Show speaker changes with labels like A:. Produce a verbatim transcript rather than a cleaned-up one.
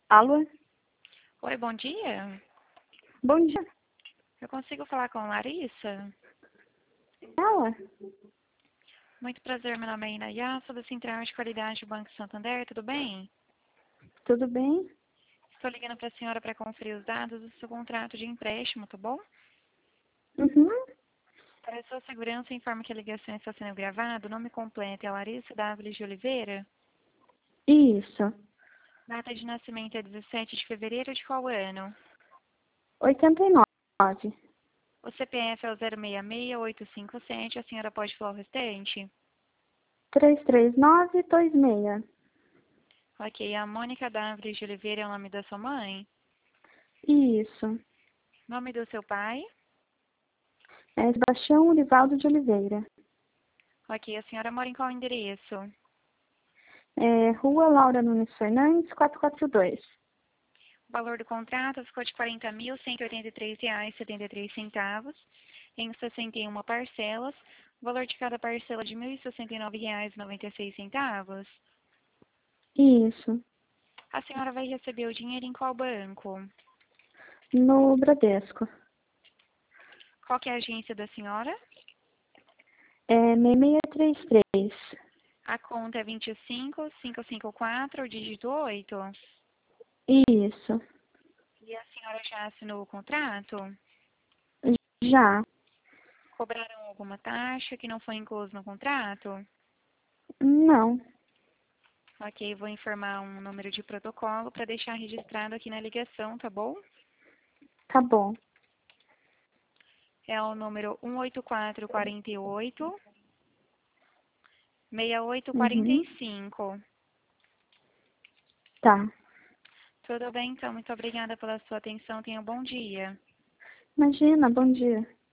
A: Alô?
B: Oi, bom dia.
A: Bom dia.
B: Eu consigo falar com Larissa?
A: Ela?
B: Muito prazer, meu nome é Inayá, sou da Central de Qualidade do Banco Santander, tudo bem?
A: Tudo bem?
B: Estou ligando para a senhora para conferir os dados do seu contrato de empréstimo, tá bom?
A: Uhum.
B: Para a sua segurança, informo que a ligação está sendo gravada. O nome completo é Larissa W. de Oliveira.
A: Isso.
B: Data de nascimento é dezessete de fevereiro de qual ano?
A: oitenta e nove.
B: O C P F é o zero seis seis oito cinco sete, a senhora pode falar o restante?
A: três três nove dois seis.
B: Ok, a Mônica W. de Oliveira é o nome da sua mãe?
A: Isso.
B: Nome do seu pai?
A: É Sebastião Urivaldo de Oliveira.
B: Ok, a senhora mora em qual endereço?
A: É Rua Laura Nunes Fernandes, quatrocentos e quarenta e dois.
B: O valor do contrato ficou de quarenta mil cento e oitenta e três reais e setenta e três centavos, em sessenta e uma parcelas. O valor de cada parcela de mil e sessenta e nove reais e noventa e seis centavos.
A: Isso.
B: A senhora vai receber o dinheiro em qual banco?
A: No Bradesco.
B: Qual que é a agência da senhora?
A: É seis seis três três.
B: A conta é vinte e cinco, quinhentos e cinquenta e quatro, o dígito oito.
A: Isso.
B: E a senhora já assinou o contrato?
A: Já.
B: Cobraram alguma taxa que não foi incluso no contrato?
A: Não.
B: Ok, vou informar um número de protocolo para deixar registrado aqui na ligação, tá bom?
A: Tá bom.
B: É o número um oito quatro quatro oito, seis oito quatro
A: Uhum.
B: cinco.
A: Tá.
B: Tudo bem, então. Muito obrigada pela sua atenção. Tenha um bom dia.
A: Imagina, bom dia.